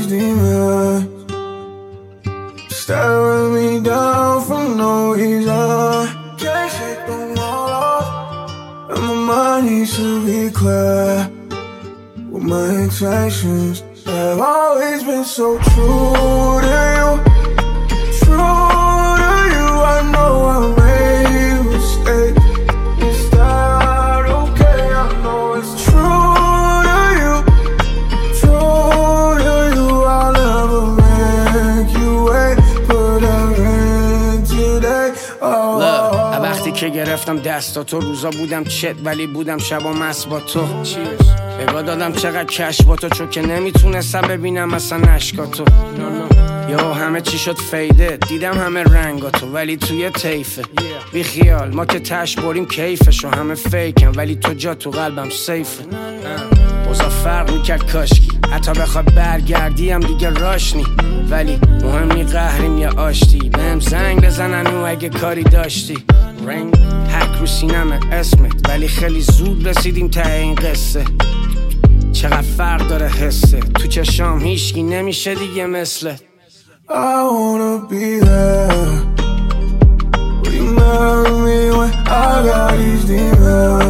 these demons staring me down for no reason. Can't shake them all off, and my mind needs to be clear with my intentions. I've always been so true to you, true to you. I know I made mistakes. Is that okay? I know it's true to you, true to you. I'll never make you wait, put a ring today. Look, وقتی که گرفتم دستاتو روزا بودم چت ولی بودم شبا مست با تو. بگاه دادم چقدر کش با تو چون که نمیتونستم ببینم اصلا اشکاتو. یا همه چی شد فیده دیدم همه رنگاتو ولی توی تیفه. بی خیال ما که تش بریم کیفشو همه فیکن ولی تو جا تو قلبم سیفه. اوزا فرق میکرد کاشکی حتی بخوای برگردی هم دیگه راشنی ولی مهم نی قهریم یا آشتی. بهم زنگ بزنن و اگه کاری داشتی رنگ حک رو سینمه اسمت ولی خیلی زود رسیدیم ته این قصه. چقدر فرق داره حسه تو چشام هیچکی نمیشه دیگه مثلت. I wanna be there. Will you marry me when I got these demons